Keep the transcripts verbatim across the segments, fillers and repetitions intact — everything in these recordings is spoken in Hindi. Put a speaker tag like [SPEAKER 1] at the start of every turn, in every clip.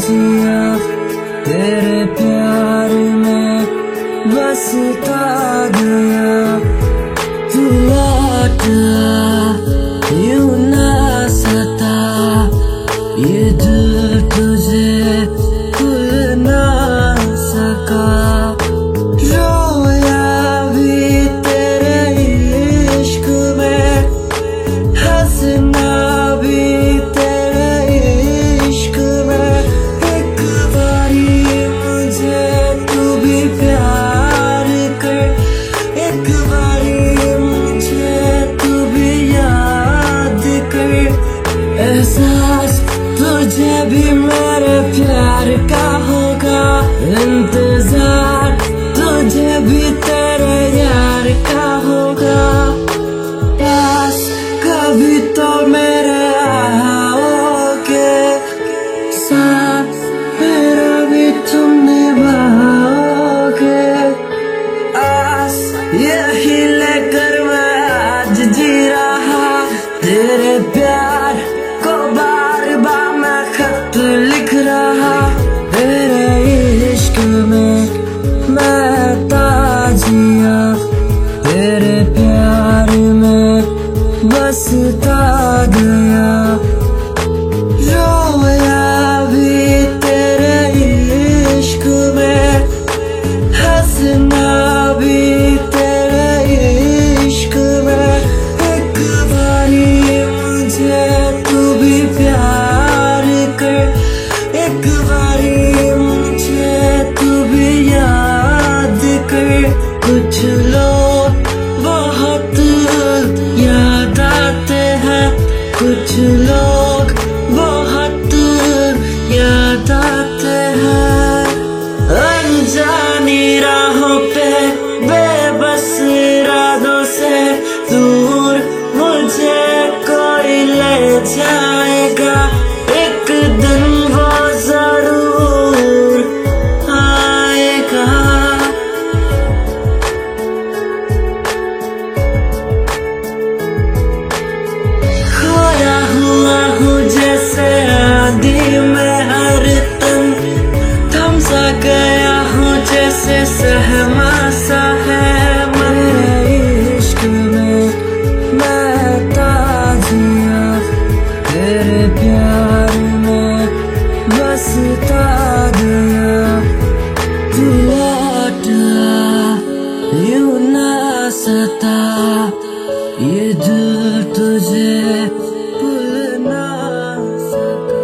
[SPEAKER 1] जिया तेरे प्यार में बसता गया। तू लौट आ यूं ना सता, ये दिल तुझे भूल ना सका। रोया भी तेरे इश्क में, हंसना भी तेरे इश्क में। एक बारी मुझे तू भी प्यार कर, एक बारी मुझे तू भी याद कर। एहसास तुझे भी मेरे प्यार का होगा, इंतजार तुझे भी तेरे यार का होगा। पास कभी तो मेरे आओगे, साथ मेरा भी तुम निभाओगे। आस यही लेकर मैं आज जी रहा, तेरे प्यार को बार बार मैं खत लिख रहा। तेरे इश्क में मैं ताजिया, तेरे प्यार में बसता गया। रोया भी तेरे इश्क में, हंसना भी तेरे इश्क में। एक बारी मुझे तू भी प्यार कर, एक बारी मुझे तू भी याद कर। कुछ लोग बहुत याद आते हैं, कुछ लोग बहुत याद आते हैं। अनजानी राहों पे बेबस इरादों से दूर मुझे कोई ले जाएगा। एक दिन वो जरूर आएगा। खोया हुआ हूँ जैसे आंधी में हर तन, थम सा गया हूँ जैसे सहमा सा है मन। मेरे इश्क में मैं ताजिया, तेरे प्यार में बसता गया। तू लौट आ यूं ना सता, ये दिल तुझे भूल ना सका।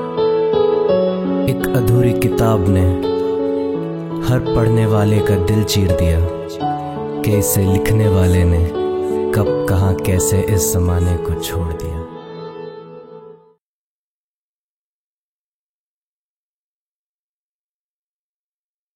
[SPEAKER 2] एक अधूरी किताब ने हर पढ़ने वाले का दिल चीर दिया, कि इसे लिखने वाले ने कब कहाँ कैसे इस ज़माने को छोड़ दिया।